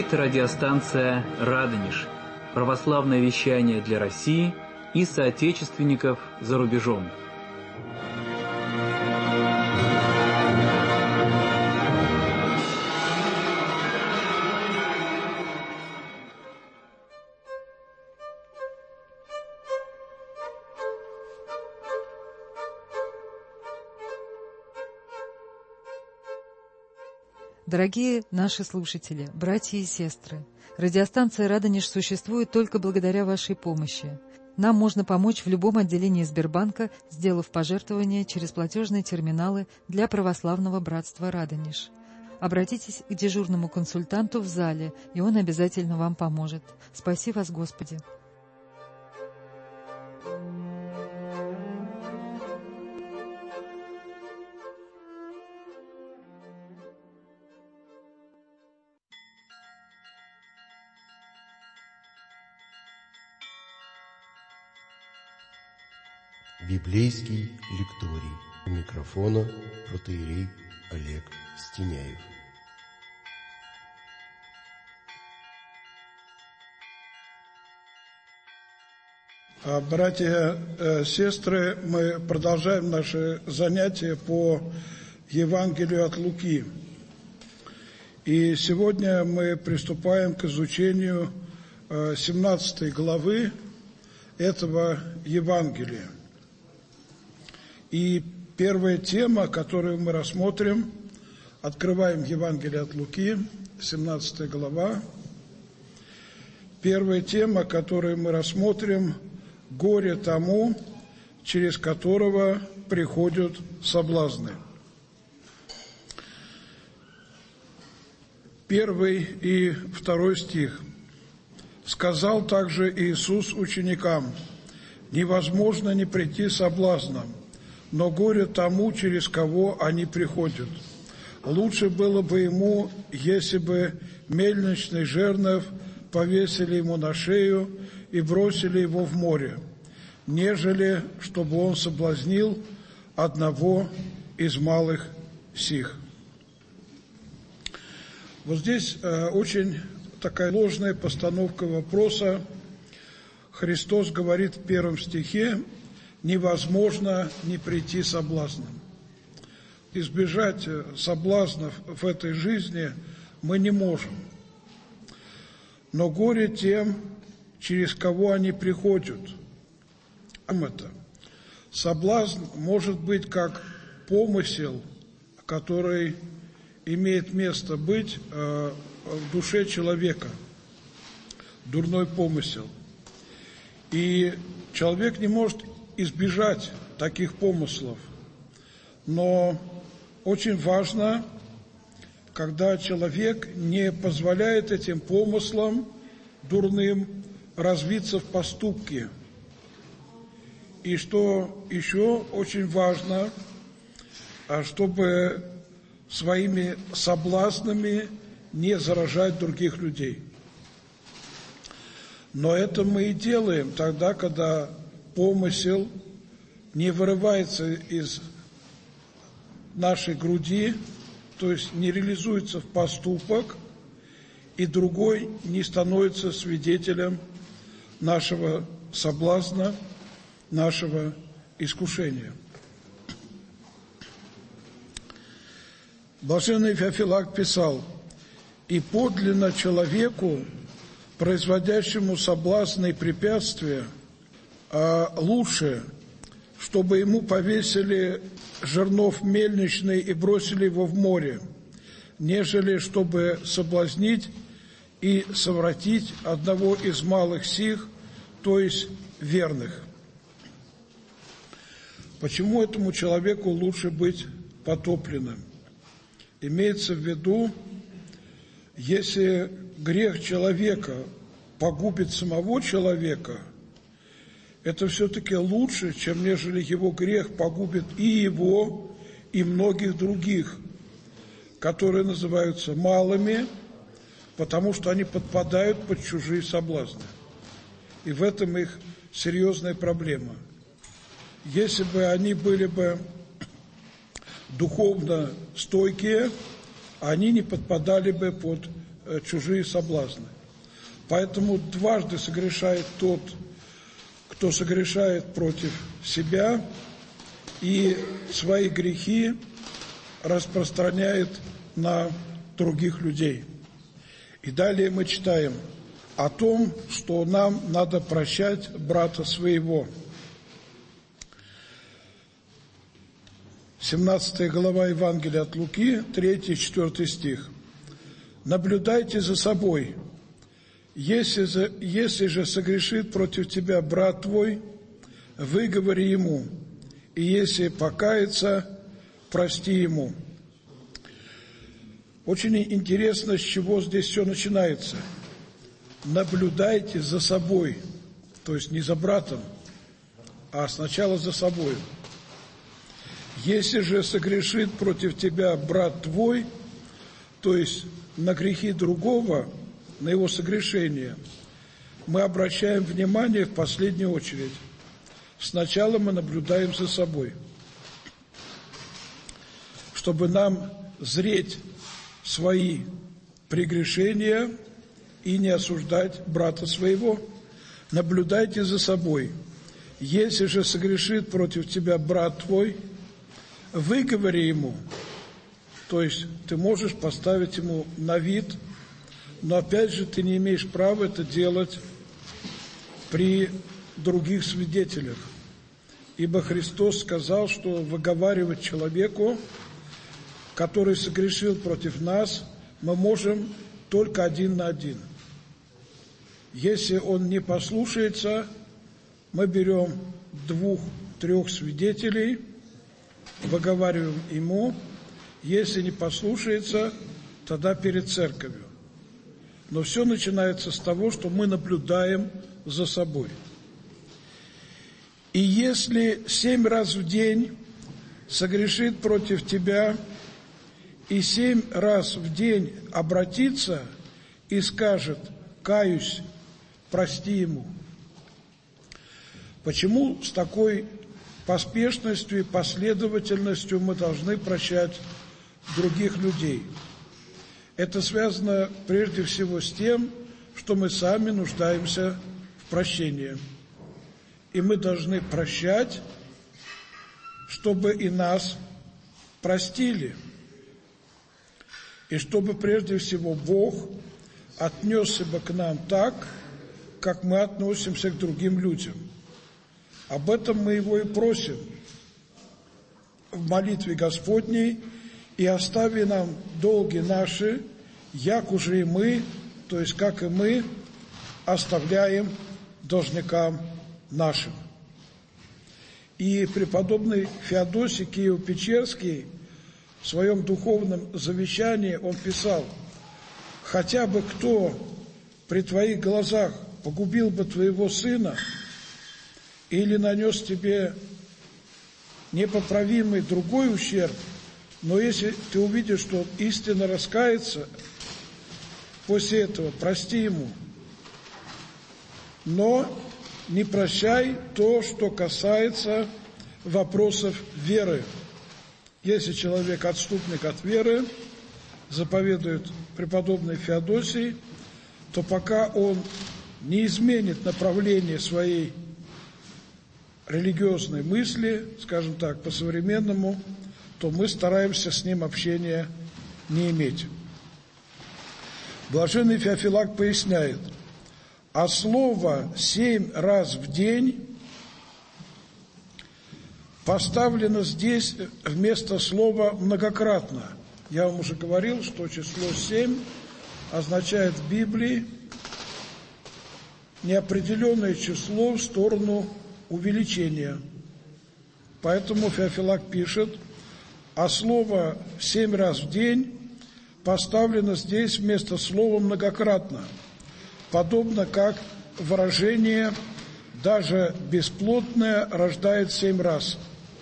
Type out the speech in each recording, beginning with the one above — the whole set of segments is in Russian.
Говорит радиостанция «Радонеж». Православное вещание для России и соотечественников за рубежом. Дорогие наши слушатели, братья и сестры, радиостанция «Радонеж» существует только благодаря вашей помощи. Нам можно помочь в любом отделении Сбербанка, сделав пожертвование через платежные терминалы для православного братства «Радонеж». Обратитесь к дежурному консультанту в зале, и он обязательно вам поможет. Спаси вас, Господи! Библейский лекторий. У микрофона протоиерей Олег Стеняев. Братья, сестры, мы продолжаем наши занятия по Евангелию от Луки. И сегодня мы приступаем к изучению 17 главы этого Евангелия. И первая тема, которую мы рассмотрим, открываем Евангелие от Луки, 17 глава. Первая тема, которую мы рассмотрим, горе тому, через которого приходят соблазны. 1 и 2 стих. «Сказал также Иисус ученикам: невозможно не прийти соблазном, но горе тому, через кого они приходят. Лучше было бы ему, если бы мельничный жернов повесили ему на шею и бросили его в море, нежели чтобы он соблазнил одного из малых сих». Вот здесь очень такая ложная постановка вопроса. Христос говорит в 1 стихе: невозможно не прийти соблазном. Избежать соблазнов в этой жизни мы не можем. Но горе тем, через кого они приходят. Это соблазн может быть как помысел, который имеет место быть в душе человека, дурной помысел. И человек не может избежать таких помыслов. Но очень важно, когда человек не позволяет этим помыслам дурным развиться в поступки. И что еще очень важно, чтобы своими соблазнами не заражать других людей. Но это мы и делаем тогда, когда помысел не вырывается из нашей груди, то есть не реализуется в поступок, и другой не становится свидетелем нашего соблазна, нашего искушения. Блаженный Феофилакт писал: «И подлинно человеку, производящему соблазны и препятствия, лучше, чтобы ему повесили жернов мельничный и бросили его в море, нежели чтобы соблазнить и совратить одного из малых сих, то есть верных». Почему этому человеку лучше быть потопленным? Имеется в виду, если грех человека погубит самого человека, это все-таки лучше, чем нежели его грех погубит и его, и многих других, которые называются малыми, потому что они подпадают под чужие соблазны. И в этом их серьезная проблема. Если бы они были бы духовно стойкие, они не подпадали бы под чужие соблазны. Поэтому дважды согрешает тот, кто согрешает против себя и свои грехи распространяет на других людей. И далее мы читаем о том, что нам надо прощать брата своего. 17 глава Евангелия от Луки, 3-4 стих. «Наблюдайте за собой. Если же согрешит против тебя брат твой, выговори ему, и если покается, прости ему». Очень интересно, с чего здесь все начинается. Наблюдайте за собой, то есть не за братом, а сначала за собой. Если же согрешит против тебя брат твой, то есть на грехи другого, на его согрешение, мы обращаем внимание в последнюю очередь. Сначала мы наблюдаем за собой, чтобы нам зреть свои прегрешения и не осуждать брата своего. Наблюдайте за собой. Если же согрешит против тебя брат твой, выговори ему. То есть ты можешь поставить ему на вид, но опять же ты не имеешь права это делать при других свидетелях. Ибо Христос сказал, что выговаривать человеку, который согрешил против нас, мы можем только 1 на 1. Если он не послушается, мы берем 2-3 свидетелей, выговариваем ему. Если не послушается, тогда перед церковью. Но все начинается с того, что мы наблюдаем за собой. И если 7 раз в день согрешит против тебя, и 7 раз в день обратится и скажет: «Каюсь, прости ему». Почему с такой поспешностью и последовательностью мы должны прощать других людей? Это связано прежде всего с тем, что мы сами нуждаемся в прощении. И мы должны прощать, чтобы и нас простили. И чтобы прежде всего Бог отнесся бы к нам так, как мы относимся к другим людям. Об этом мы Его и просим в молитве Господней: «И остави нам долги наши, як уже и мы», то есть как и мы, оставляем должникам нашим. И преподобный Феодосий Киево-Печерский в своем духовном завещании он писал: «Хотя бы кто при твоих глазах погубил бы твоего сына или нанес тебе непоправимый другой ущерб, но если ты увидишь, что он истинно раскается, после этого прости ему. Но не прощай то, что касается вопросов веры. Если человек отступник от веры, заповедует преподобный Феодосий, то пока он не изменит направление своей религиозной мысли, скажем так, по-современному, то мы стараемся с ним общения не иметь». Блаженный Феофилакт поясняет: «А слово 7 раз в день поставлено здесь вместо слова многократно». Я вам уже говорил, что число 7 означает в Библии неопределенное число в сторону увеличения. Поэтому Феофилакт пишет: «А слово 7 раз в день поставлено здесь вместо слова многократно, подобно как выражение «даже бесплотное рождает 7 раз».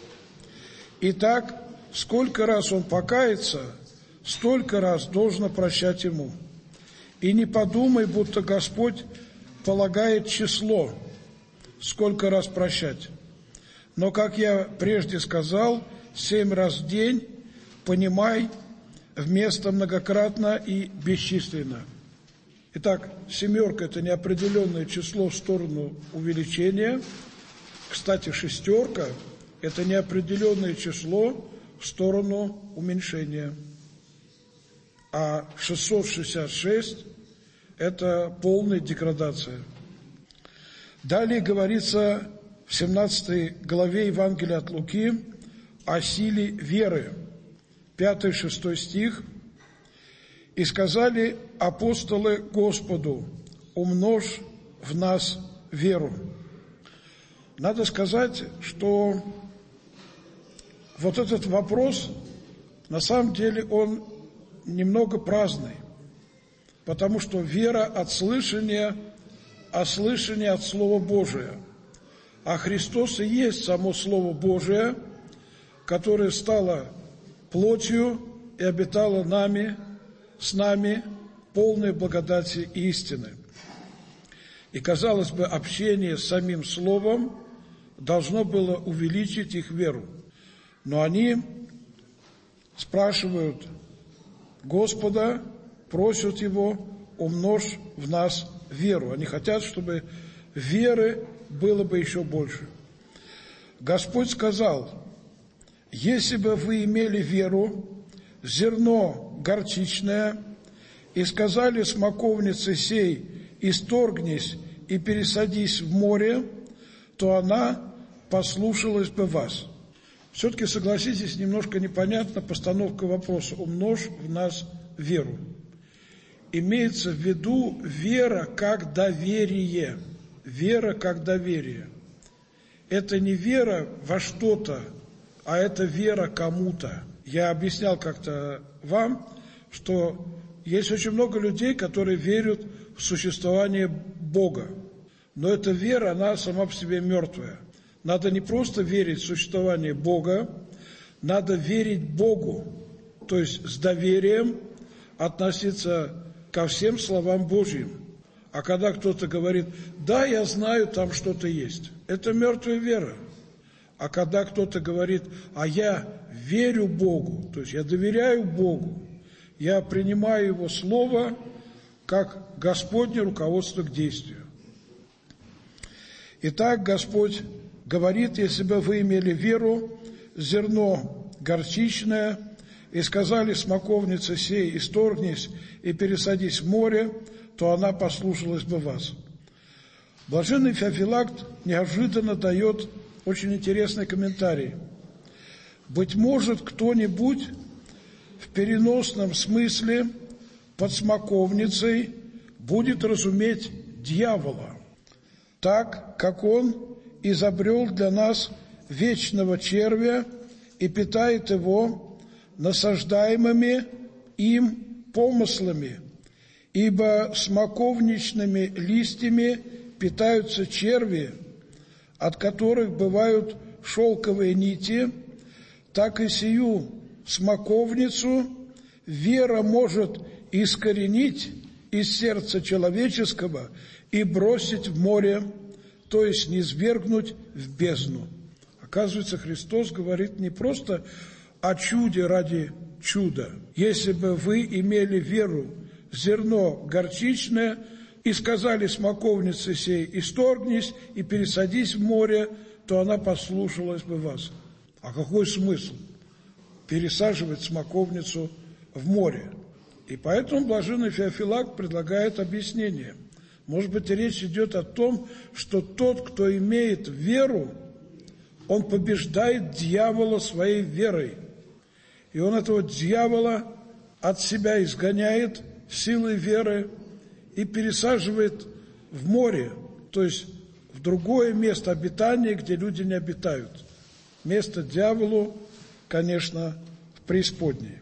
Итак, сколько раз он покается, столько раз должно прощать ему. И не подумай, будто Господь полагает число, сколько раз прощать. Но, как я прежде сказал, 7 раз в день понимай вместо многократно и бесчисленно. Итак, семерка – это неопределенное число в сторону увеличения. Кстати, шестерка – это неопределенное число в сторону уменьшения. А 666 – это полная деградация. Далее говорится в 17 главе Евангелия от Луки о силе веры. 5-6 стих. «И сказали апостолы Господу: умножь в нас веру». Надо сказать, что вот этот вопрос, на самом деле, он немного праздный, потому что вера от слышания, а слышание от Слова Божия. А Христос и есть само Слово Божие, которое стало плотью и обитало с нами, полной благодати и истины. И, казалось бы, общение с самим Словом должно было увеличить их веру. Но они спрашивают Господа, просят Его: умножь в нас веру. Они хотят, чтобы веры было бы еще больше. Господь сказал: если бы вы имели веру, зерно горчичное, и сказали смоковнице сей: исторгнись и пересадись в море, то она послушалась бы вас. Все-таки, согласитесь, немножко непонятна постановка вопроса: умножь в нас веру. Имеется в виду вера как доверие. Вера как доверие. Это не вера во что-то, а это вера кому-то. Я объяснял как-то вам, что есть очень много людей, которые верят в существование Бога. Но эта вера, она сама по себе мертвая. Надо не просто верить в существование Бога, надо верить Богу, то есть с доверием относиться ко всем словам Божьим. А когда кто-то говорит: да, я знаю, там что-то есть, это мертвая вера. А когда кто-то говорит: а я верю Богу, то есть я доверяю Богу, я принимаю Его Слово как Господне руководство к действию. Итак, Господь говорит: если бы вы имели веру, зерно горчичное, и сказали смоковнице сей: исторгнись и пересадись в море, то она послушалась бы вас. Блаженный Феофилакт неожиданно дает очень интересный комментарий. Быть может, кто-нибудь в переносном смысле под смоковницей будет разуметь дьявола, так как он изобрел для нас вечного червя и питает его насаждаемыми им помыслами, ибо смоковничными листьями питаются черви, от которых бывают шелковые нити, так и сию смоковницу вера может искоренить из сердца человеческого и бросить в море, то есть низвергнуть в бездну. Оказывается, Христос говорит не просто о чуде ради чуда. Если бы вы имели веру, зерно горчичное, и сказали смоковнице сей: исторгнись и пересадись в море, то она послушалась бы вас. А какой смысл пересаживать смоковницу в море? И поэтому блаженный Феофилакт предлагает объяснение. Может быть, речь идет о том, что тот, кто имеет веру, он побеждает дьявола своей верой. И он этого дьявола от себя изгоняет силой веры и пересаживает в море, то есть в другое место обитания, где люди не обитают. Место дьяволу, конечно, в преисподней.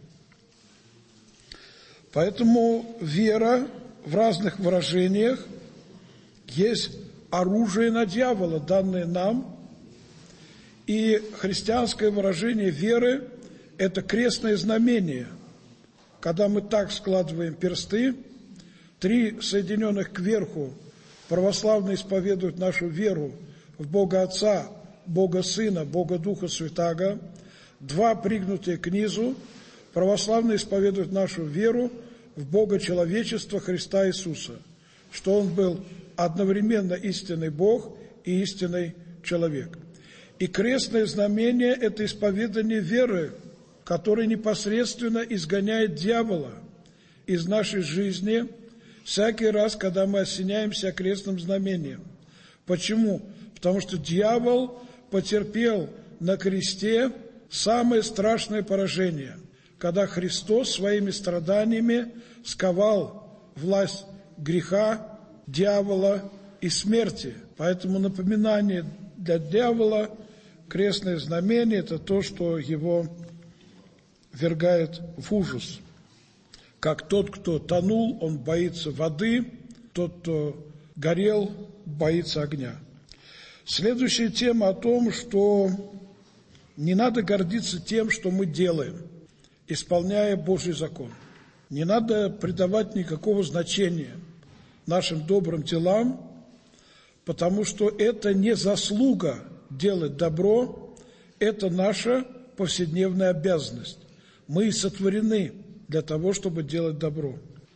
Поэтому вера в разных выражениях есть оружие на дьявола, данное нам. И христианское выражение веры – это крестное знамение. Когда мы так складываем персты, три соединенных кверху, православные исповедуют нашу веру в Бога Отца, Бога Сына, Бога Духа Святаго, два пригнутые к низу, православные исповедуют нашу веру в Бога человечества Христа Иисуса, что Он был одновременно истинный Бог и истинный человек. И крестное знамение – это исповедание веры, которое непосредственно изгоняет дьявола из нашей жизни всякий раз, когда мы осеняемся крестным знамением. Почему? Потому что дьявол потерпел на кресте самое страшное поражение, когда Христос своими страданиями сковал власть греха, дьявола и смерти. Поэтому напоминание для дьявола, крестное знамение – это то, что его ввергает в ужас. Как тот, кто тонул, он боится воды, тот, кто горел, боится огня. Следующая тема о том, что не надо гордиться тем, что мы делаем, исполняя Божий закон. Не надо придавать никакого значения нашим добрым делам, потому что это не заслуга делать добро, это наша повседневная обязанность. Мы и сотворены для того, чтобы делать добро.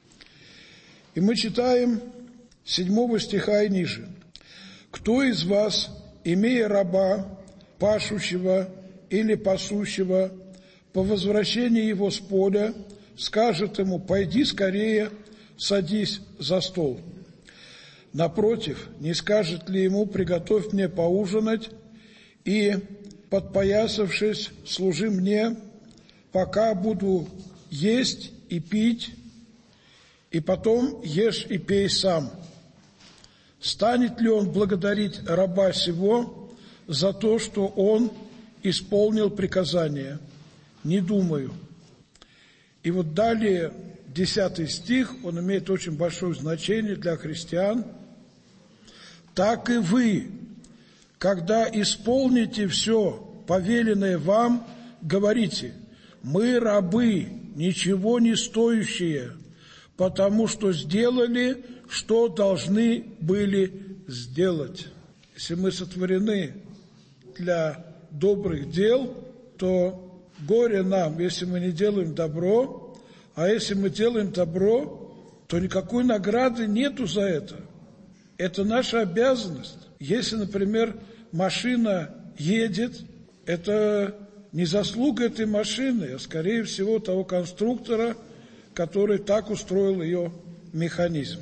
И мы читаем 7 стиха и ниже. «Кто из вас, имея раба, пашущего или пасущего, по возвращении его с поля, скажет ему: пойди скорее, садись за стол? Напротив, не скажет ли ему: приготовь мне поужинать, и, подпоясавшись, служи мне, пока буду есть и пить, и потом ешь и пей сам? Станет ли он благодарить раба сего за то, что он исполнил приказание? Не думаю». И вот далее 10 стих, он имеет очень большое значение для христиан. «Так и вы, когда исполните все повеленное вам, говорите: мы рабы, ничего не стоящие, потому что сделали, что должны были сделать». Если мы сотворены для добрых дел, то горе нам, если мы не делаем добро, а если мы делаем добро, то никакой награды нету за это. Это наша обязанность. Если, например, машина едет, это не заслуга этой машины, а, скорее всего, того конструктора, который так устроил ее механизм.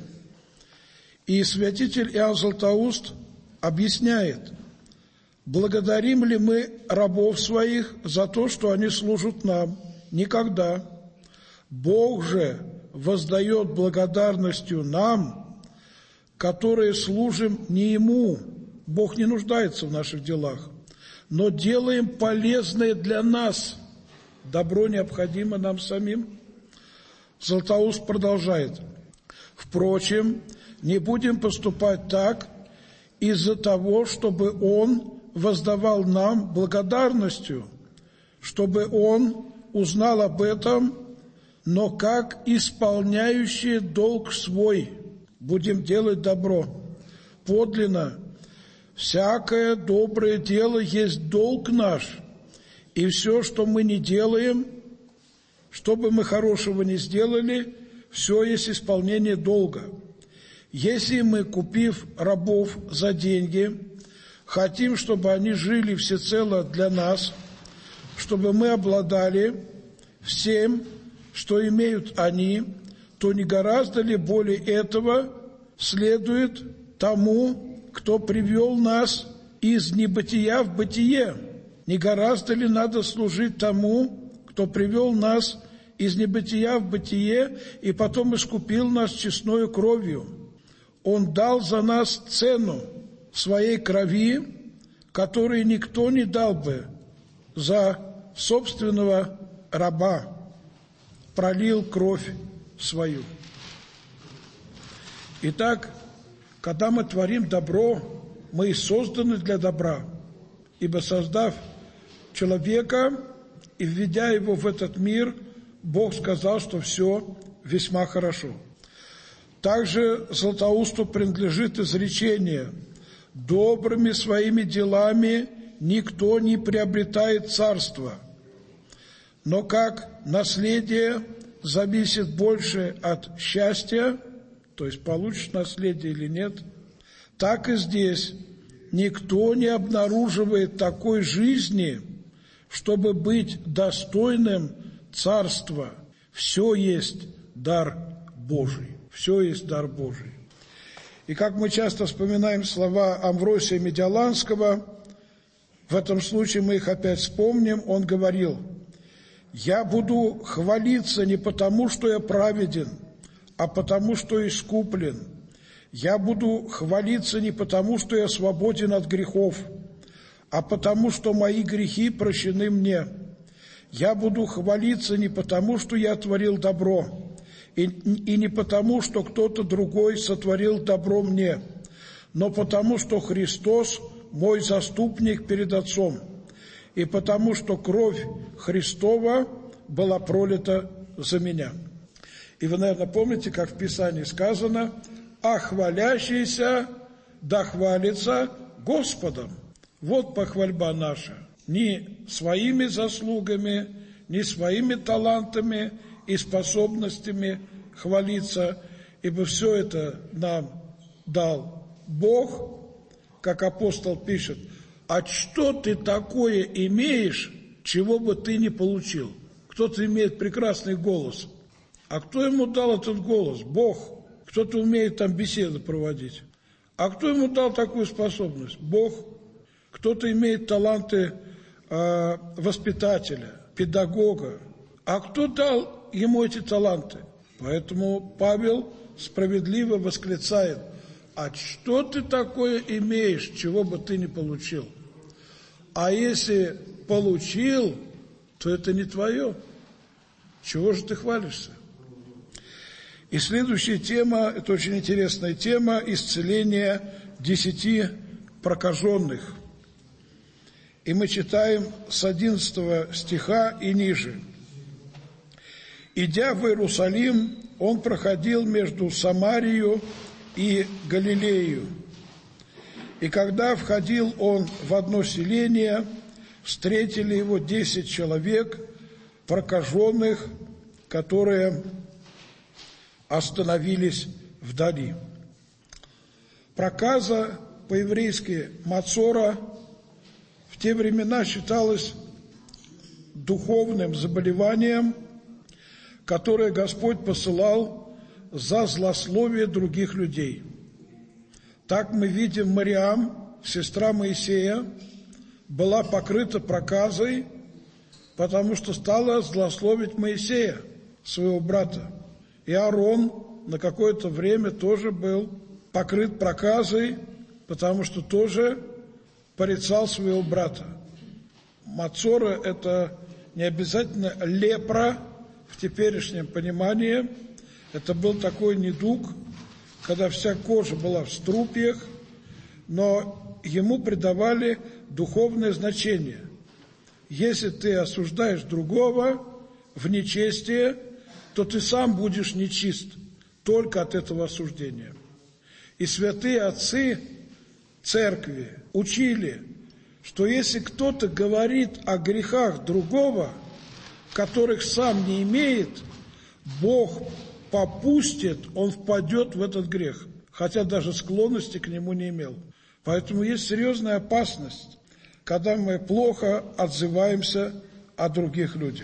И святитель Иоанн Златоуст объясняет: благодарим ли мы рабов своих за то, что они служат нам? Никогда. Бог же воздает благодарностью нам, которые служим не Ему. Бог не нуждается в наших делах, но делаем полезное для нас. Добро необходимо нам самим. Златоуст продолжает: впрочем, не будем поступать так из-за того, чтобы Он воздавал нам благодарностью, чтобы Он узнал об этом, но как исполняющие долг свой будем делать добро. Подлинно, всякое доброе дело есть долг наш, и все, что мы не делаем, что бы мы хорошего не сделали, все есть исполнение долга. Если мы, купив рабов за деньги, хотим, чтобы они жили всецело для нас, чтобы мы обладали всем, что имеют они, то не гораздо ли более этого следует тому, кто привел нас из небытия в бытие? Не гораздо ли надо служить тому, кто привел нас из небытия в бытие и потом искупил нас честною кровью? Он дал за нас цену своей крови, которую никто не дал бы за собственного раба, пролил кровь свою. Итак, когда мы творим добро, мы и созданы для добра, ибо, создав человека и введя его в этот мир, Бог сказал, что все весьма хорошо. Также Златоусту принадлежит изречение: «Добрыми своими делами никто не приобретает царство, но как наследие зависит больше от счастья, то есть получишь наследие или нет, так и здесь никто не обнаруживает такой жизни, чтобы быть достойным царства. Все есть дар Божий. Все есть дар Божий. И как мы часто вспоминаем слова Амвросия Медиаланского, в этом случае мы их опять вспомним, он говорил: «Я буду хвалиться не потому, что я праведен, а потому, что искуплен. Я буду хвалиться не потому, что я свободен от грехов, а потому, что мои грехи прощены мне. Я буду хвалиться не потому, что я творил добро, и не потому, что кто-то другой сотворил добро мне, но потому, что Христос мой заступник перед Отцом, и потому, что кровь Христова была пролита за меня». И вы, наверное, помните, как в Писании сказано: «А хвалящийся да хвалится Господом». Вот похвальба наша. Не своими заслугами, не своими талантами и способностями хвалиться, ибо все это нам дал Бог, как апостол пишет: «А что ты такое имеешь, чего бы ты не получил?» Кто-то имеет прекрасный голос. А кто ему дал этот голос? Бог. Кто-то умеет там беседы проводить. А кто ему дал такую способность? Бог. Кто-то имеет таланты воспитателя, педагога. А кто дал ему эти таланты? Поэтому Павел справедливо восклицает: «А что ты такое имеешь, чего бы ты не получил? А если получил, то это не твое. Чего же ты хвалишься?» И следующая тема, это очень интересная тема, исцеление 10 прокаженных. И мы читаем с 11 стиха и ниже. «Идя в Иерусалим, он проходил между Самарию и Галилею. И когда входил он в одно селение, встретили его 10 человек, прокаженных, которые остановились вдали». Проказа, по-еврейски мацора, в те времена считалась духовным заболеванием, которое Господь посылал за злословие других людей. Так мы видим, Мариам, сестра Моисея, была покрыта проказой, потому что стала злословить Моисея, своего брата. И Аарон на какое-то время тоже был покрыт проказой, потому что тоже порицал своего брата. Мацора – это не обязательно лепра в теперешнем понимании. Это был такой недуг, когда вся кожа была в струпьях, но ему придавали духовное значение. Если ты осуждаешь другого в нечестие, то ты сам будешь нечист только от этого осуждения. И святые отцы церкви учили, что если кто-то говорит о грехах другого, которых сам не имеет, Бог попустит, он впадет в этот грех, хотя даже склонности к нему не имел. Поэтому есть серьезная опасность, когда мы плохо отзываемся о других людях.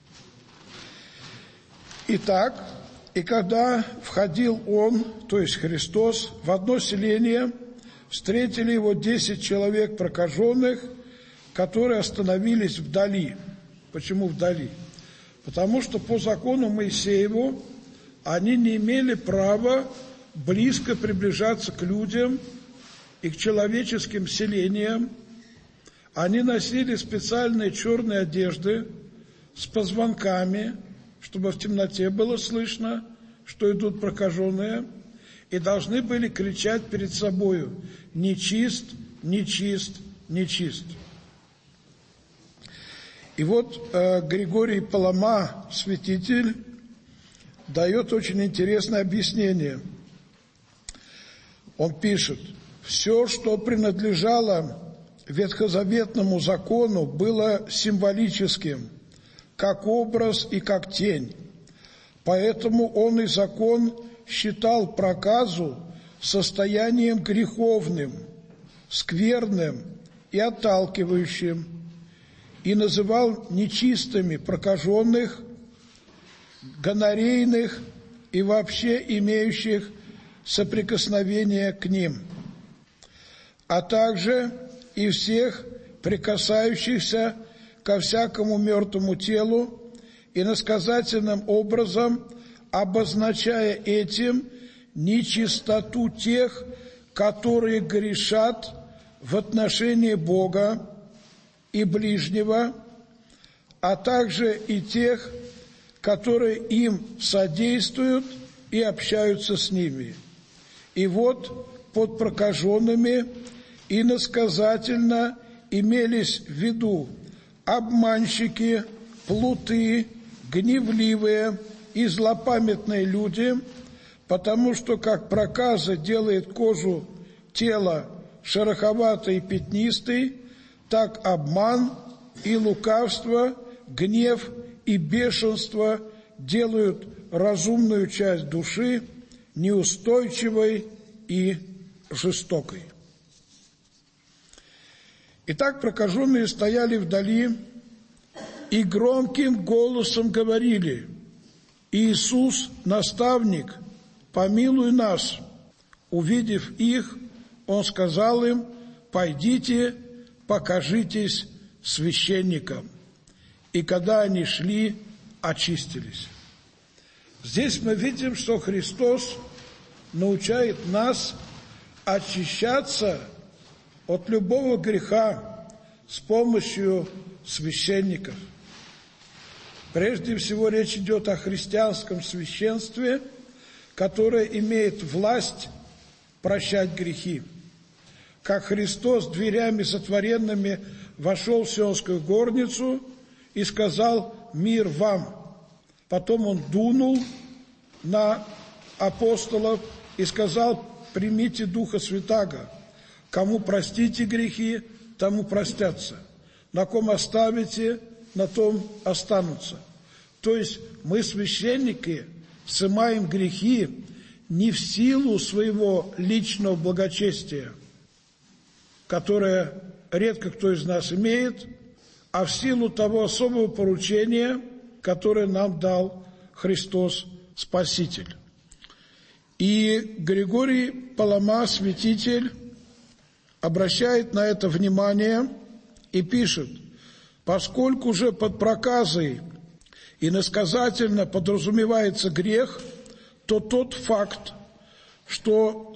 Итак, и когда входил он, то есть Христос, в одно селение, встретили его 10 человек прокаженных, которые остановились вдали. Почему вдали? Потому что по закону Моисееву они не имели права близко приближаться к людям и к человеческим селениям. Они носили специальные черные одежды с позвонками, чтобы в темноте было слышно, что идут прокаженные, и должны были кричать перед собою: «Нечист, нечист, нечист». И вот Григорий Палама, святитель, дает очень интересное объяснение. Он пишет: «Все, что принадлежало ветхозаветному закону, было символическим, как образ и как тень. Поэтому он и закон считал проказу состоянием греховным, скверным и отталкивающим, и называл нечистыми прокаженных, гонорейных и вообще имеющих соприкосновение к ним, а также и всех прикасающихся ко всякому мертвому телу, и иносказательным образом обозначая этим нечистоту тех, которые грешат в отношении Бога и ближнего, а также и тех, которые им содействуют и общаются с ними. И вот под прокаженными иносказательно имелись в виду обманщики, плуты, гневливые и злопамятные люди, потому что как проказа делает кожу тела шероховатой и пятнистой, так обман и лукавство, гнев и бешенство делают разумную часть души неустойчивой и жестокой. Итак, прокаженные стояли вдали и громким голосом говорили: «Иисус, наставник, помилуй нас». Увидев их, он сказал им: «Пойдите, покажитесь священникам». И когда они шли, очистились. Здесь мы видим, что Христос научает нас очищаться от любого греха с помощью священников. Прежде всего речь идет о христианском священстве, которое имеет власть прощать грехи. Как Христос дверями затворенными вошел в Сионскую горницу и сказал: «Мир вам». Потом он дунул на апостолов и сказал: «Примите Духа Святаго. Кому простите грехи, тому простятся. На ком оставите, на том останутся». То есть мы, священники, сымаем грехи не в силу своего личного благочестия, которое редко кто из нас имеет, а в силу того особого поручения, которое нам дал Христос Спаситель. И Григорий Палама, святитель, обращает на это внимание и пишет: «Поскольку же под проказой иносказательно подразумевается грех, то тот факт, что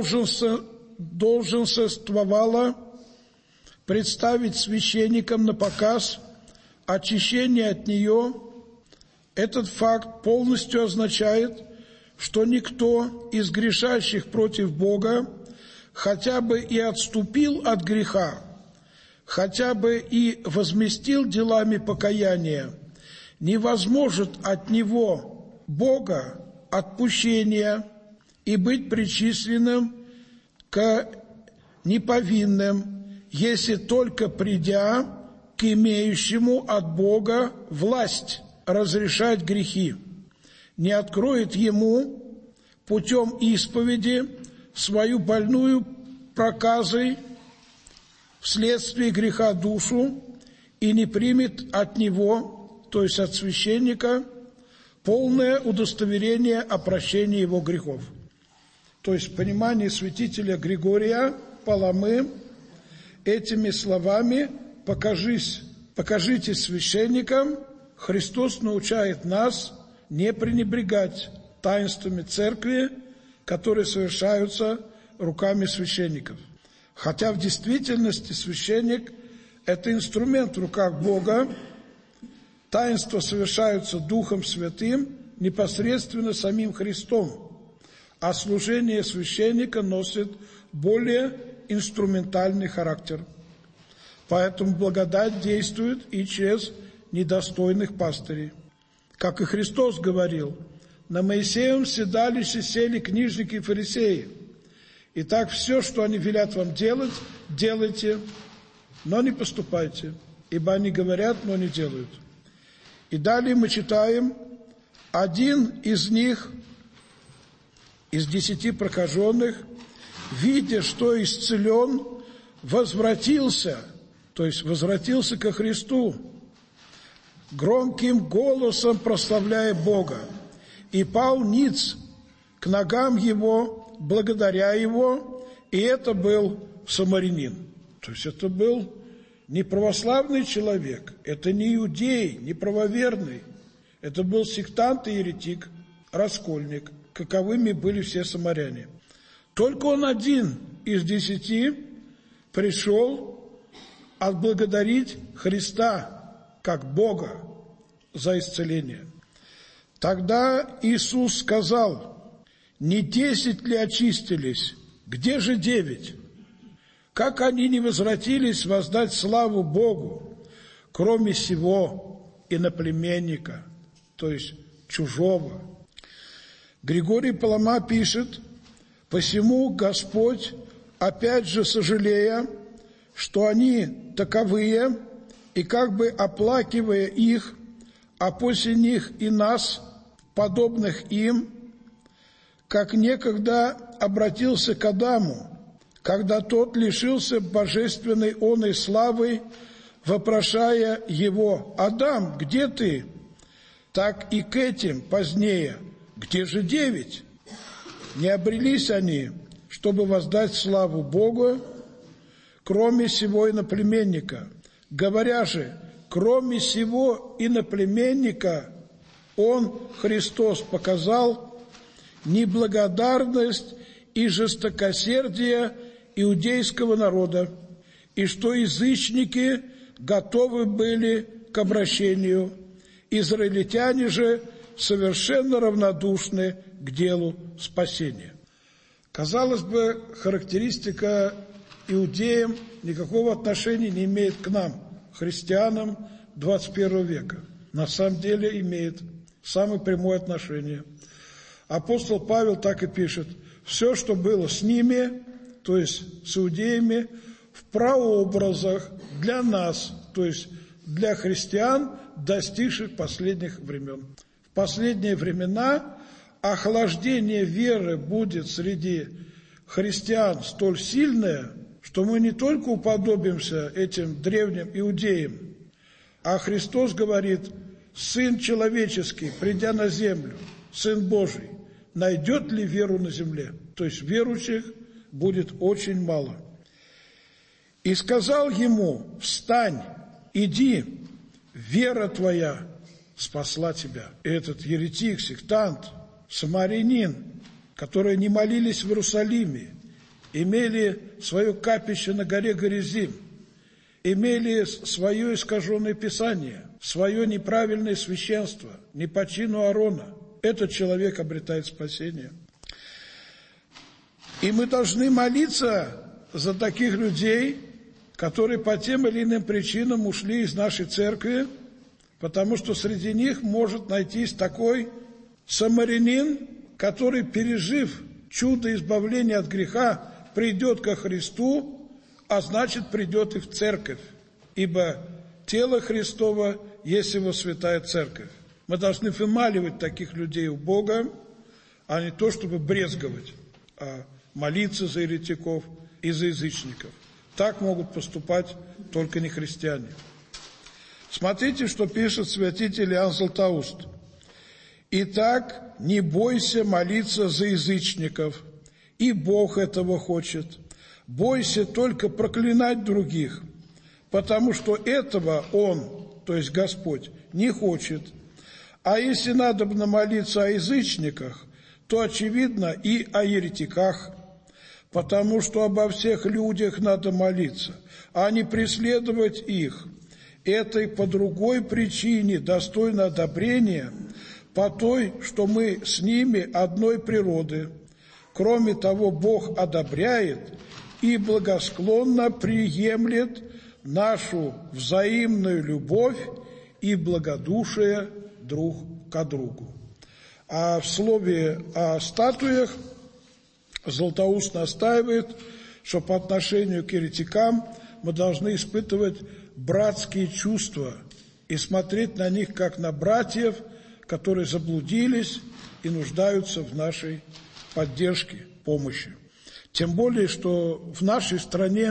долженствовало представить священникам на показ очищение от нее, этот факт полностью означает, что никто из грешащих против Бога хотя бы и отступил от греха, хотя бы и возместил делами покаяния, не возможет от него, Бога, отпущения и быть причисленным к неповинным, если только придя к имеющему от Бога власть разрешать грехи, не откроет ему путем исповеди свою больную проказой вследствие греха душу и не примет от него, то есть от священника, полное удостоверение о прощении его грехов». То есть в понимании святителя Григория Паламы этими словами «покажитесь священникам» Христос научает нас не пренебрегать таинствами церкви, которые совершаются руками священников. Хотя в действительности священник – это инструмент в руках Бога, таинства совершаются Духом Святым непосредственно самим Христом, а служение священника носит более инструментальный характер. Поэтому благодать действует и через недостойных пастырей. Как и Христос говорил: «На Моисеевом седалище сели книжники и фарисеи. Итак, все, что они велят вам делать, делайте, но не поступайте, ибо они говорят, но не делают». И далее мы читаем Один из них, из 10 прокаженных, видя, что исцелен, возвратился, то есть возвратился ко Христу, громким голосом прославляя Бога, и пал ниц к ногам Его, благодаря Его, и это был самарянин. То есть это был не православный человек, это не иудей, не правоверный, это был сектант и еретик, раскольник, каковыми были все самаряне. Только он один из 10 пришел отблагодарить Христа как Бога за исцеление. Тогда Иисус сказал: не 10 ли очистились, где же 9? Как они не возвратились воздать славу Богу, кроме сего иноплеменника, то есть чужого? Григорий Палама пишет: посему Господь, опять же сожалея, что они таковые, и как бы оплакивая их, а после них и нас, подобных им, как некогда обратился к Адаму, когда тот лишился божественной оной славы, вопрошая его: «Адам, где ты?» Так и к этим позднее: где же 9? Не обрелись они, чтобы воздать славу Богу, кроме сего иноплеменника. Говоря же, кроме сего иноплеменника, он, Христос, показал неблагодарность и жестокосердие иудейского народа, и что язычники готовы были к обращению, израильтяне же совершенно равнодушны к делу спасения. Казалось бы, характеристика иудеям никакого отношения не имеет к нам, христианам 21 века. На самом деле имеет самое прямое отношение. Апостол Павел так и пишет: все, что было с ними, то есть с иудеями, в прообразах для нас, то есть для христиан, достигших последних времен. В последние времена охлаждение веры будет среди христиан столь сильное, что мы не только уподобимся этим древним иудеям, а Христос говорит: Сын человеческий, придя на землю, Сын Божий, найдет ли веру на земле? То есть верующих будет очень мало. И сказал ему: встань, иди, вера твоя спасла тебя. И этот еретик, сектант, самарянин, которые не молились в Иерусалиме, имели свое капище на горе Горизим, имели свое искаженное писание, свое неправильное священство, не по чину Аарона. Этот человек обретает спасение. И мы должны молиться за таких людей, которые по тем или иным причинам ушли из нашей церкви, потому что среди них может найтись такой самарянин, который, пережив чудо избавления от греха, придет ко Христу, а значит, придет и в церковь, ибо тело Христово есть его святая церковь. Мы должны вымаливать таких людей у Бога, а не то, чтобы брезговать, а молиться за еретиков и за язычников. Так могут поступать только не христиане. Смотрите, что пишет святитель Иоанн Златоуст. «Итак, не бойся молиться за язычников, и Бог этого хочет. Бойся только проклинать других, потому что этого Он, то есть Господь, не хочет. А если надобно молиться о язычниках, то, очевидно, и о еретиках, потому что обо всех людях надо молиться, а не преследовать их. Это и по другой причине достойно одобрения, по той, что мы с ними одной природы. Кроме того, Бог одобряет и благосклонно приемлет нашу взаимную любовь и благодушие друг к другу». А в слове о статуях Златоуст настаивает, что по отношению к еретикам мы должны испытывать братские чувства и смотреть на них как на братьев, которые заблудились и нуждаются в нашей поддержке, помощи. Тем более, что в нашей стране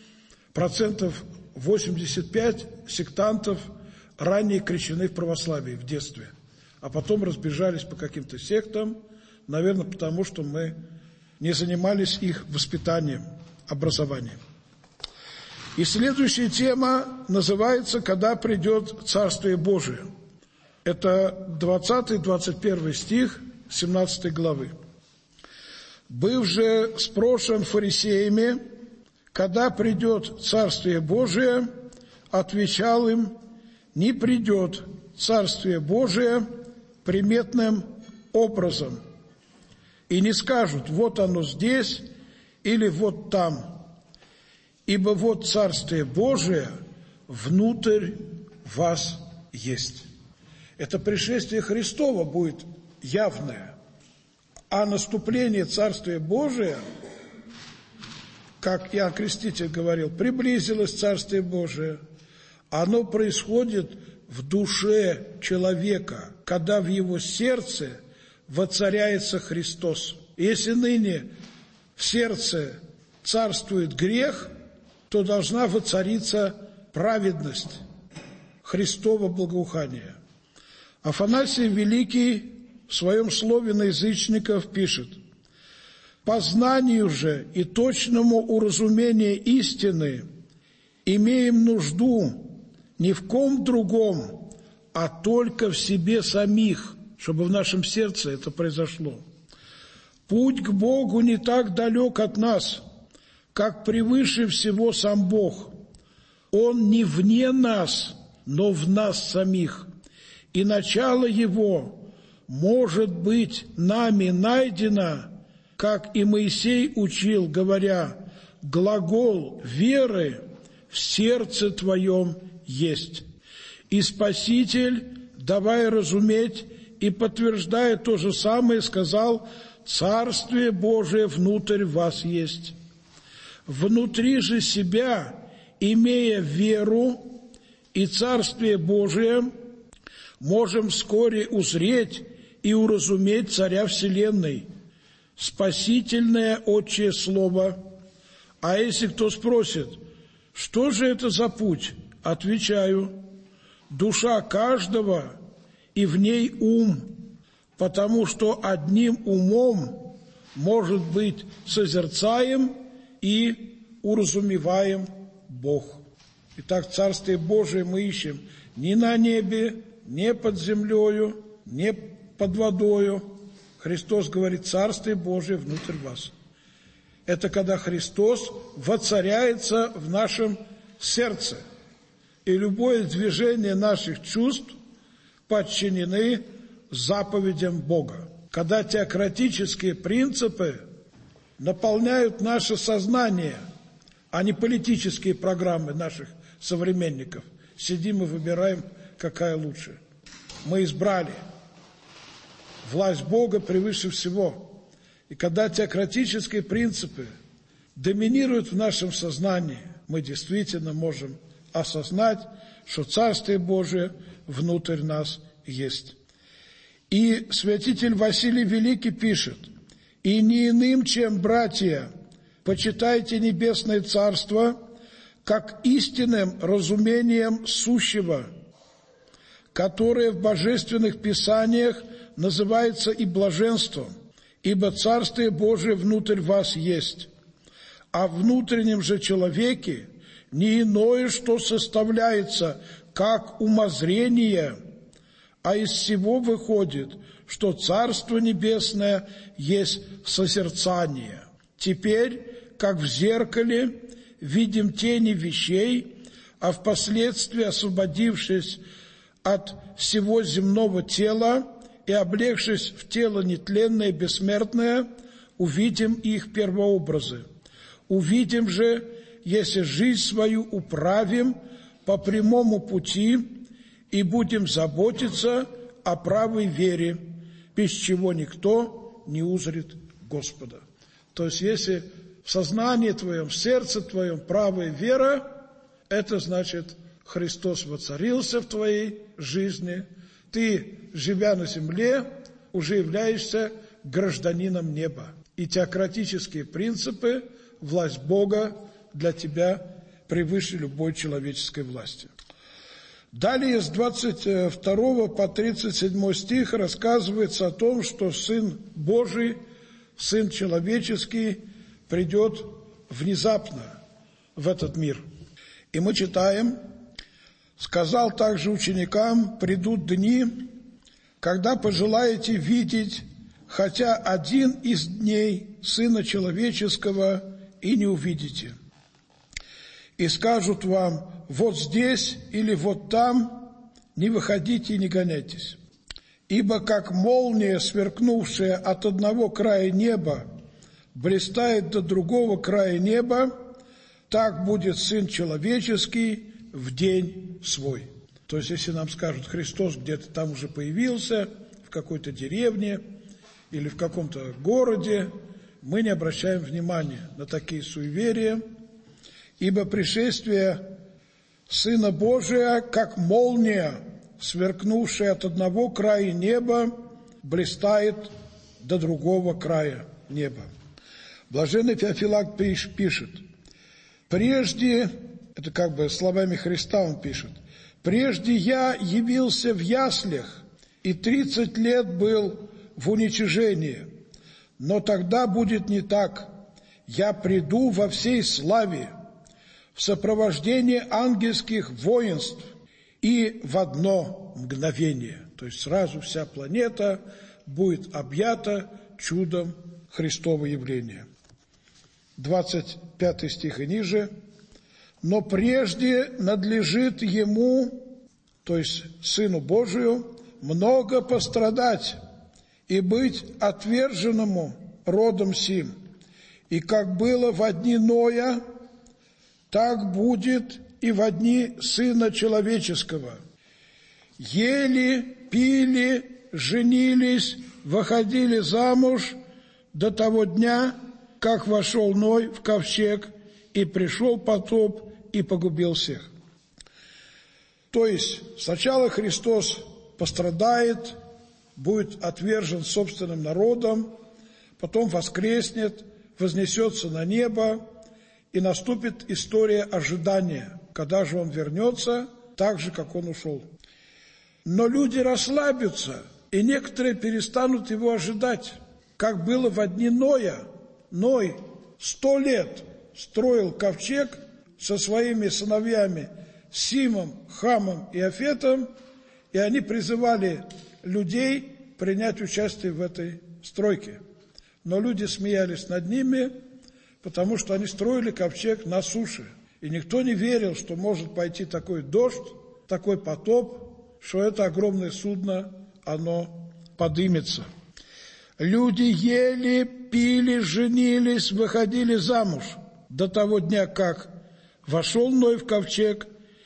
85% сектантов ранее крещены в православии в детстве, а потом разбежались по каким-то сектам, наверное, потому что мы не занимались их воспитанием, образованием. И следующая тема называется «Когда придет Царствие Божие». Это 20-21 стих 17 главы. «Быв же спрошен фарисеями, когда придет Царствие Божие, отвечал им: не придет Царствие Божие приметным образом, и не скажут: вот оно здесь или вот там, ибо вот Царствие Божие внутрь вас есть». Это пришествие Христово будет явное, а наступление Царствия Божия, как Иоанн Креститель говорил, приблизилось Царствие Божие. Оно происходит в душе человека, когда в его сердце воцаряется Христос. Если ныне в сердце царствует грех, то должна воцариться праведность, Христово благоухание. Афанасий Великий в своем слове на язычников пишет: «По знанию же и точному уразумению истины имеем нужду ни в ком другом, а только в себе самих», чтобы в нашем сердце это произошло. «Путь к Богу не так далек от нас, как превыше всего сам Бог. Он не вне нас, но в нас самих. И начало его может быть нами найдено, как и Моисей учил, говоря: глагол веры в сердце твоем есть. И Спаситель, давая разуметь и подтверждая то же самое, сказал: Царствие Божие внутрь вас есть. Внутри же себя, имея веру и Царствие Божие, можем вскоре узреть и уразуметь Царя Вселенной, спасительное Отчее Слово. А если кто спросит: что же это за путь? Отвечаю: душа каждого и в ней ум, потому что одним умом может быть созерцаем и уразумеваем Бог. Итак, Царствие Божие мы ищем не на небе, не под землею, не под водою. Христос говорит: Царствие Божие внутрь вас. Это когда Христос воцаряется в нашем сердце, и любое движение наших чувств подчинены заповедям Бога. Когда теократические принципы наполняют наше сознание, а не политические программы наших современников. Сидим и выбираем, какая лучше. Мы избрали власть Бога превыше всего. И когда теократические принципы доминируют в нашем сознании, мы действительно можем осознать, что Царствие Божие внутрь нас есть. И святитель Василий Великий пишет: «И не иным, чем, братья, почитайте небесное Царство, как истинным разумением сущего, которое в божественных писаниях называется и блаженством, ибо Царствие Божие внутрь вас есть. А в внутреннем же человеке не иное, что составляется, как умозрение, а из всего выходит, что Царство Небесное есть созерцание. Теперь, как в зеркале, видим тени вещей, а впоследствии, освободившись от всего земного тела и облегшись в тело нетленное и бессмертное, увидим их первообразы. Увидим же, если жизнь свою управим по прямому пути и будем заботиться о правой вере, без чего никто не узрит Господа». То есть, если в сознании твоем, в сердце твоем правая вера, это значит, Христос воцарился в твоей жизни, Ты, живя на земле, уже являешься гражданином неба. И теократические принципы, власть Бога для тебя превыше любой человеческой власти. Далее с 22 по 37 стих рассказывается о том, что Сын Божий, Сын человеческий придет внезапно в этот мир. И мы читаем: «Сказал также ученикам: придут дни, когда пожелаете видеть хотя один из дней Сына Человеческого, и не увидите. И скажут вам: вот здесь или вот там, не выходите и не гоняйтесь. Ибо как молния, сверкнувшая от одного края неба, блистает до другого края неба, так будет Сын Человеческий в день свой». То есть, если нам скажут: Христос где-то там уже появился, в какой-то деревне или в каком-то городе, мы не обращаем внимания на такие суеверия, ибо пришествие Сына Божия, как молния, сверкнувшая от одного края неба, блистает до другого края неба. Блаженный Феофилакт пишет: «Прежде», это как бы словами Христа он пишет, «прежде я явился в яслях и 30 лет был в уничижении, но тогда будет не так. Я приду во всей славе, в сопровождении ангельских воинств и в одно мгновение». То есть сразу вся планета будет объята чудом Христова явления. 25 стих и ниже. «Но прежде надлежит Ему, то есть Сыну Божию, много пострадать и быть отверженному родом сим. И как было во дни Ноя, так будет и во дни Сына Человеческого. Ели, пили, женились, выходили замуж до того дня, как вошел Ной в ковчег, и пришел потоп и погубил всех». То есть сначала Христос пострадает, будет отвержен собственным народом, потом воскреснет, вознесется на небо, и наступит история ожидания, когда же Он вернется, так же, как Он ушел. Но люди расслабятся, и некоторые перестанут Его ожидать, как было во дни Ноя. Ной 100 лет строил ковчег со своими сыновьями Симом, Хамом и Афетом, и они призывали людей принять участие в этой стройке. Но люди смеялись над ними, потому что они строили ковчег на суше. И никто не верил, что может пойти такой дождь, такой потоп, что это огромное судно, оно подымется. Люди ели, пили, женились, выходили замуж до того дня, как вошел Ной в ковчег,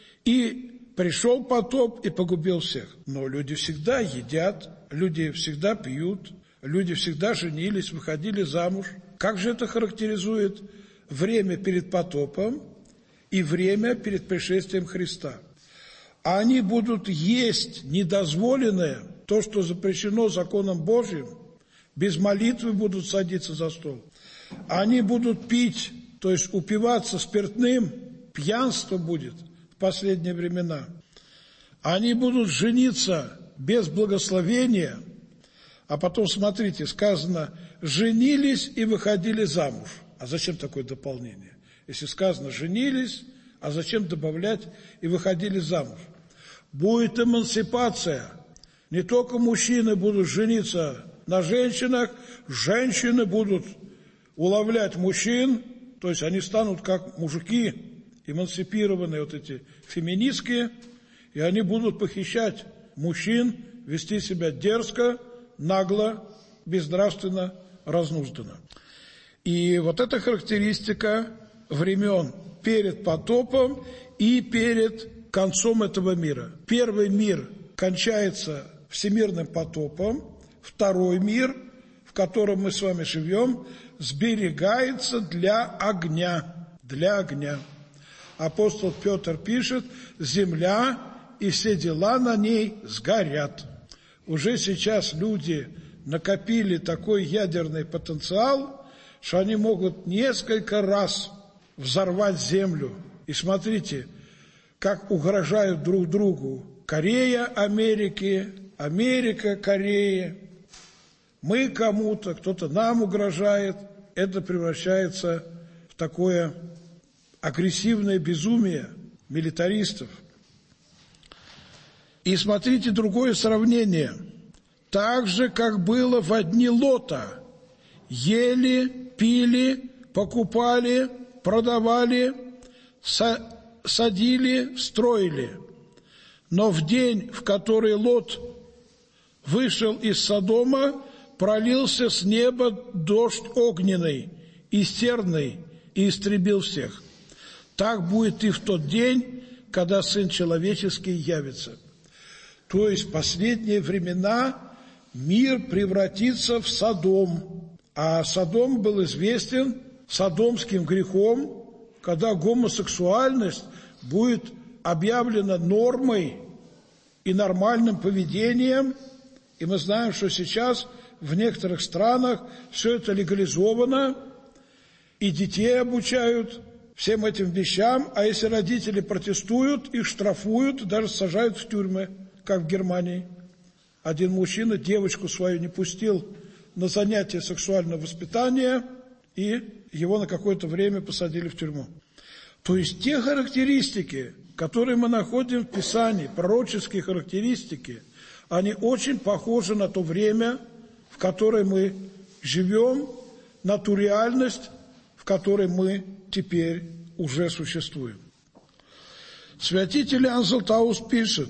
и пришел потоп и погубил всех. Но люди всегда едят, люди всегда пьют, люди всегда женились, выходили замуж. Как же это характеризует время перед потопом и время перед пришествием Христа? Они будут есть недозволенное, то, что запрещено законом Божьим, без молитвы будут садиться за стол. Они будут пить, то есть упиваться спиртным, пьянство будет в последние времена. Они будут жениться без благословения, а потом, смотрите, сказано, женились и выходили замуж. А зачем такое дополнение? Если сказано женились, а зачем добавлять и выходили замуж? Будет эмансипация. Не только мужчины будут жениться на женщинах, женщины будут уловлять мужчин, то есть они станут как мужики, эмансипированные, вот эти феминистки, и они будут похищать мужчин, вести себя дерзко, нагло, безнравственно, разнузданно. И вот эта характеристика времен перед потопом и перед концом этого мира. Первый мир кончается всемирным потопом, второй мир, в котором мы с вами живем, сберегается для огня. Для огня. Апостол Петр пишет: земля и все дела на ней сгорят. уже сейчас люди накопили такой ядерный потенциал, что они могут несколько раз взорвать землю. И смотрите, как угрожают друг другу Корея Америке, Америка Корее. Мы кому-то, кто-то нам угрожает. Это превращается в такое агрессивное безумие милитаристов. И смотрите другое сравнение. Так же, как было в дни Лота. Ели, пили, покупали, продавали, садили, строили. Но в день, в который Лот вышел из Содома, пролился с неба дождь огненный и серный, и истребил всех. Так будет и в тот день, когда Сын Человеческий явится. То есть в последние времена мир превратится в Содом. А Содом был известен содомским грехом, когда гомосексуальность будет объявлена нормой и нормальным поведением. И мы знаем, что сейчас в некоторых странах все это легализовано, и детей обучают всем этим вещам, а если родители протестуют, их штрафуют, даже сажают в тюрьмы, как в Германии. Один мужчина девочку свою не пустил на занятия сексуального воспитания, и его на какое-то время посадили в тюрьму. То есть те характеристики, которые мы находим в Писании, пророческие характеристики, они очень похожи на то время, в которой мы живем, на ту реальность, в которой мы теперь уже существуем. Святитель Иоанн Златоуст пишет: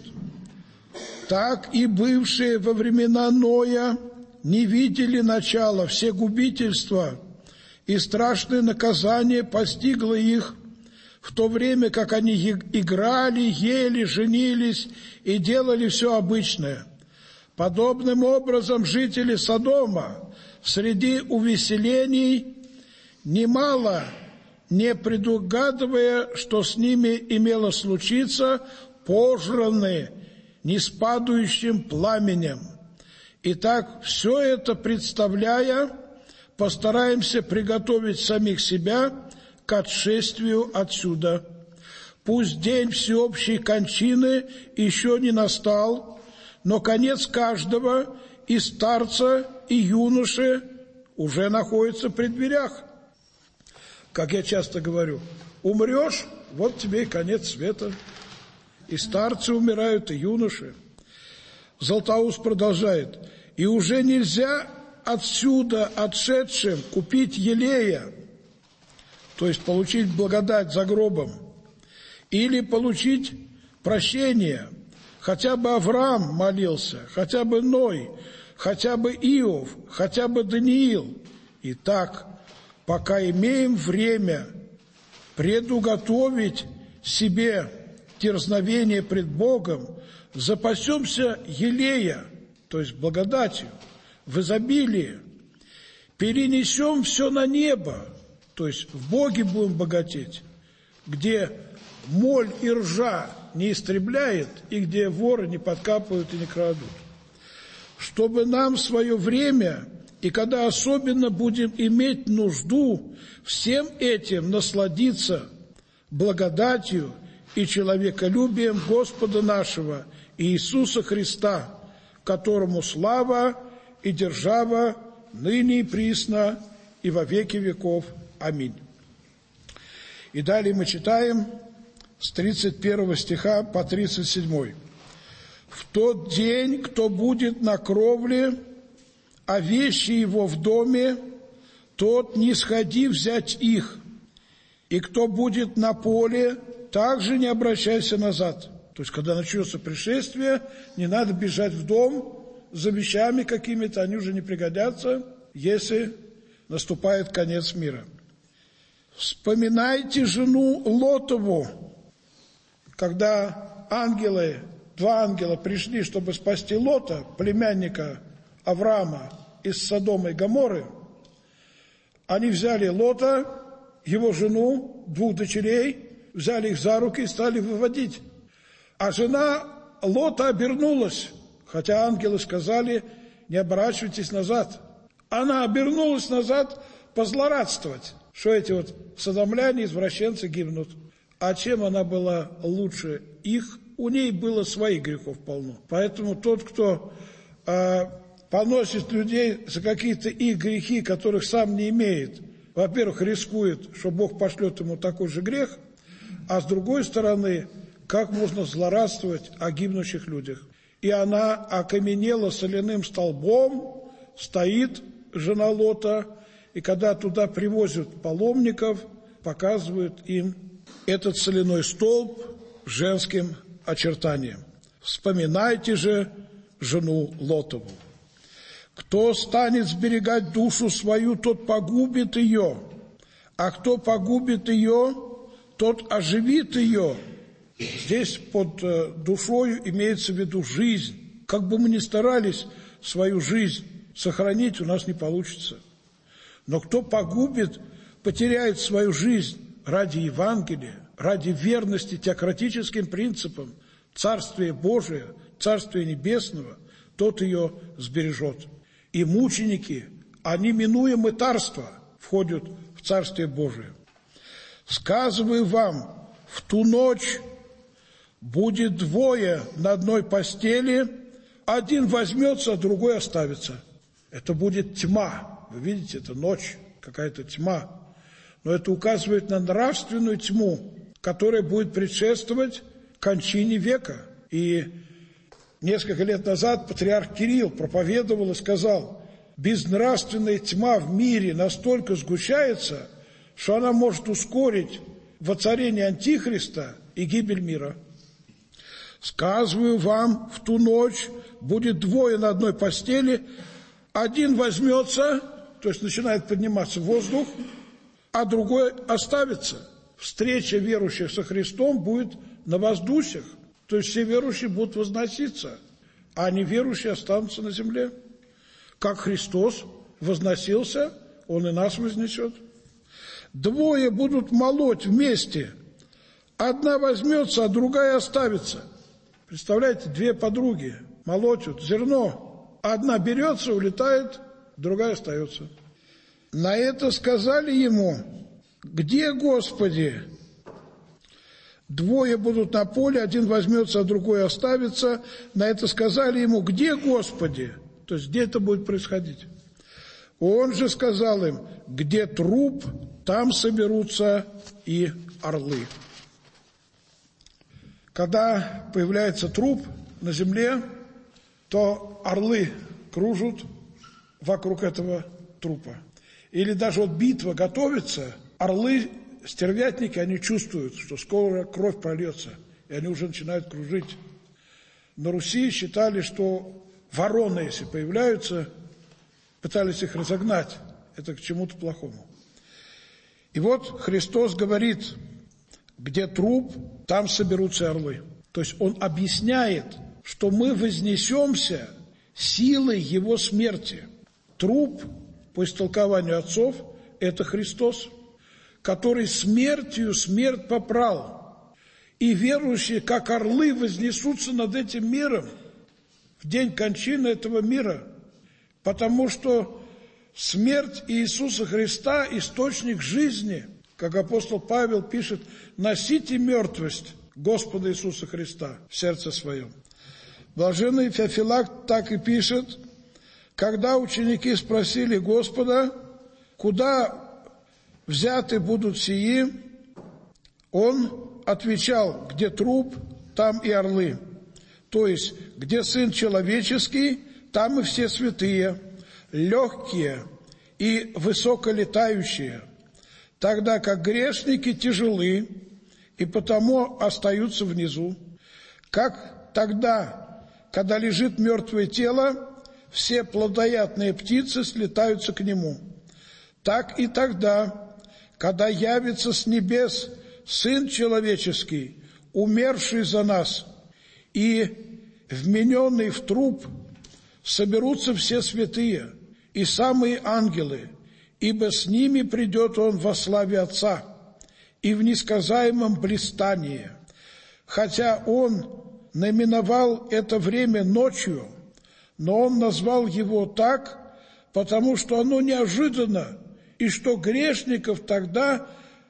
«Так и бывшие во времена Ноя не видели начала, все губительства и страшное наказание постигло их, в то время как они играли, ели, женились и делали все обычное. Подобным образом жители Содома среди увеселений немало, не предугадывая, что с ними имело случиться, пожраны неспадающим пламенем. Итак, все это представляя, постараемся приготовить самих себя к отшествию отсюда. Пусть день всеобщей кончины еще не настал, но конец каждого, и старца, и юноши, уже находится при дверях. Как я часто говорю, умрешь, вот тебе и конец света. И старцы умирают, и юноши. Златоуст продолжает: и уже нельзя отсюда отшедшим купить елея, то есть получить благодать за гробом, или получить прощение. Хотя бы Авраам молился, хотя бы Ной, хотя бы Иов, хотя бы Даниил. И так, пока имеем время предуготовить себе дерзновение пред Богом, запасемся елея, то есть благодатью, в изобилии, перенесем все на небо, то есть в Боге будем богатеть, где моль и ржа не истребляет, и где воры не подкапывают и не крадут. Чтобы нам в свое время, и когда особенно будем иметь нужду, всем этим насладиться благодатью и человеколюбием Господа нашего Иисуса Христа, которому слава и держава ныне и присно и во веки веков. Аминь. И далее мы читаем с 31 стиха по 37. «В тот день, кто будет на кровле, а вещи его в доме, тот не сходи взять их, и кто будет на поле, также не обращайся назад». То есть, когда начнется пришествие, не надо бежать в дом за вещами какими-то, они уже не пригодятся, если наступает конец мира. «Вспоминайте жену Лотову». Когда два ангела пришли, чтобы спасти Лота, племянника Авраама из Содома и Гоморры, они взяли Лота, его жену, 2 дочерей, взяли их за руки и стали выводить. А жена Лота обернулась, хотя ангелы сказали: не оборачивайтесь назад. Она обернулась назад позлорадствовать, что эти вот содомляне, извращенцы гибнут. А чем она была лучше их? У ней было своих грехов полно. Поэтому тот, кто поносит людей за какие-то их грехи, которых сам не имеет, во-первых, рискует, что Бог пошлет ему такой же грех, а с другой стороны, как можно злорадствовать о гибнущих людях? И она окаменела соляным столбом, стоит жена Лота, и когда туда привозят паломников, показывают им этот соляной столб женским очертанием. Вспоминайте же жену Лотову. Кто станет сберегать душу свою, тот погубит ее, а кто погубит ее, тот оживит ее. Здесь под душою имеется в виду жизнь. Как бы мы ни старались свою жизнь сохранить, у нас не получится. Но кто погубит, потеряет свою жизнь ради Евангелия, ради верности теократическим принципам Царствия Божия, Царствия Небесного, тот ее сбережет. И мученики, они, минуя мытарство, входят в Царствие Божие. Сказываю вам, в ту ночь будет двое на одной постели, один возьмется, а другой оставится. Это будет тьма. Вы видите, это ночь, какая-то тьма. Но это указывает на нравственную тьму, которая будет предшествовать кончине века. И несколько лет назад патриарх Кирилл проповедовал и сказал: безнравственная тьма в мире настолько сгущается, что она может ускорить воцарение Антихриста и гибель мира. Сказываю вам, в ту ночь будет двое на одной постели, один возьмется, то есть начинает подниматься в воздух, а другой оставится. Встреча верующих со Христом будет на воздухах, то есть все верующие будут возноситься, а неверующие останутся на земле. Как Христос возносился, Он и нас вознесет. Двое будут молоть вместе, одна возьмется, а другая оставится. Представляете, две подруги молотят зерно, одна берется, улетает, другая остается. На это сказали ему: где, Господи? Двое будут на поле, один возьмется, а другой оставится. На это сказали ему: где, Господи? То есть, где это будет происходить? Он же сказал им: где труп, там соберутся и орлы. Когда появляется труп на земле, то орлы кружат вокруг этого трупа. Или даже вот битва готовится, орлы, стервятники, они чувствуют, что скоро кровь прольется, и они уже начинают кружить. На Руси считали, что вороны, если появляются, пытались их разогнать. Это к чему-то плохому. И вот Христос говорит: где труп, там соберутся орлы. То есть Он объясняет, что мы вознесемся силой Его смерти. Труп, по истолкованию отцов, это Христос, который смертью смерть попрал. И верующие, как орлы, вознесутся над этим миром в день кончины этого мира, потому что смерть Иисуса Христа – источник жизни. Как апостол Павел пишет: носите мертвость Господа Иисуса Христа в сердце своем. Блаженный Феофилакт так и пишет: когда ученики спросили Господа, куда взяты будут сии, Он отвечал: где труп, там и орлы. То есть, где Сын Человеческий, там и все святые, легкие и высоколетающие, тогда как грешники тяжелы и потому остаются внизу. Как тогда, когда лежит мертвое тело, все плодоятные птицы слетаются к нему, так и тогда, когда явится с небес Сын Человеческий, умерший за нас, и вмененный в труп, соберутся все святые и самые ангелы, ибо с ними придет Он во славе Отца и в несказаемом блистании. Хотя Он наименовал это время ночью, но он назвал его так, потому что оно неожиданно, и что грешников тогда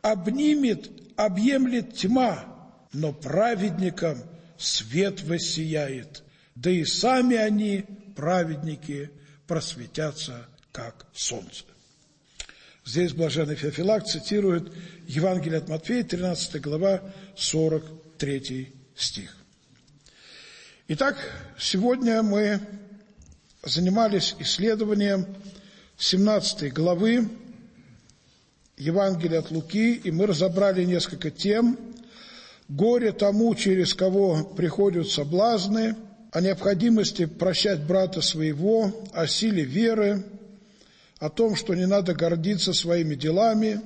объемлет тьма, но праведникам свет воссияет, да и сами они, праведники, просветятся, как солнце. Здесь блаженный Феофилакт цитирует Евангелие от Матфея, 13 глава, 43 стих. Итак, сегодня мы занимались исследованием 17 главы Евангелия от Луки, и мы разобрали несколько тем. Горе тому, через кого приходят соблазны, о необходимости прощать брата своего, о силе веры, о том, что не надо гордиться своими делами,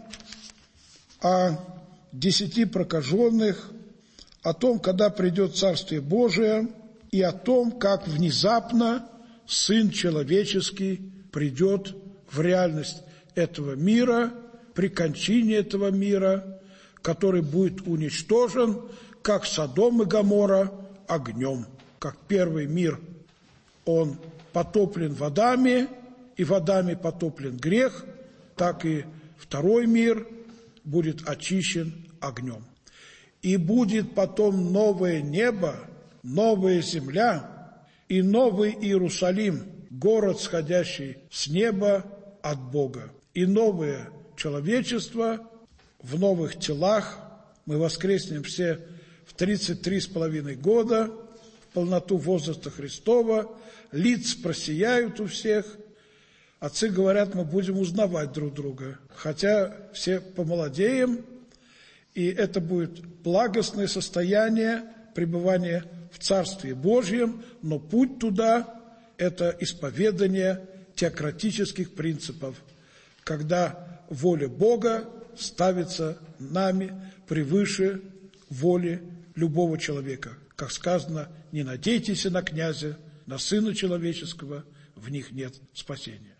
о 10 прокаженных, о том, когда придет Царствие Божие, и о том, как внезапно Сын Человеческий придет в реальность этого мира, при кончине этого мира, который будет уничтожен, как Содом и Гоморра, огнем. Как первый мир, он потоплен водами, и водами потоплен грех, так и второй мир будет очищен огнем. И будет потом новое небо, новая земля и новый Иерусалим, город, сходящий с неба от Бога. И новое человечество в новых телах. Мы воскреснем все в 33,5 года, в полноту возраста Христова, лица просияют у всех. Отцы говорят, мы будем узнавать друг друга, хотя все помолодеем, и это будет благостное состояние пребывания в Царстве Божьем, но путь туда – это исповедание теократических принципов, когда воля Бога ставится нами превыше воли любого человека. Как сказано, не надейтесь на князя, на Сына Человеческого, в них нет спасения.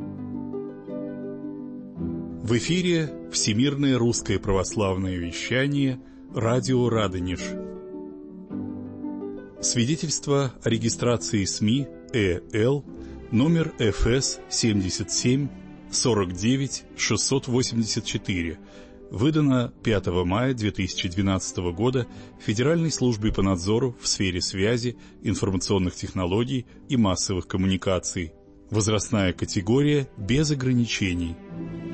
В эфире Всемирное русское православное вещание, радио Радонеж. Свидетельство о регистрации СМИ ЭЛ, номер ФС 77 49 684, выдано 5 мая 2012 года Федеральной службой по надзору в сфере связи, информационных технологий и массовых коммуникаций. Возрастная категория без ограничений.